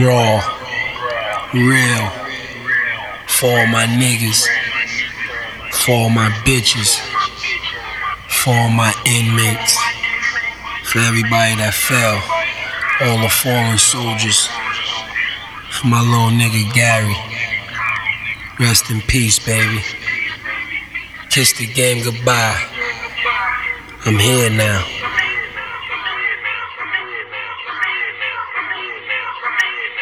Raw, real, for all my niggas, for all my bitches, for all my inmates, for everybody that fell, all the fallen soldiers, for my little nigga Gary. Rest in peace, baby. Kiss the game goodbye. I'm here now.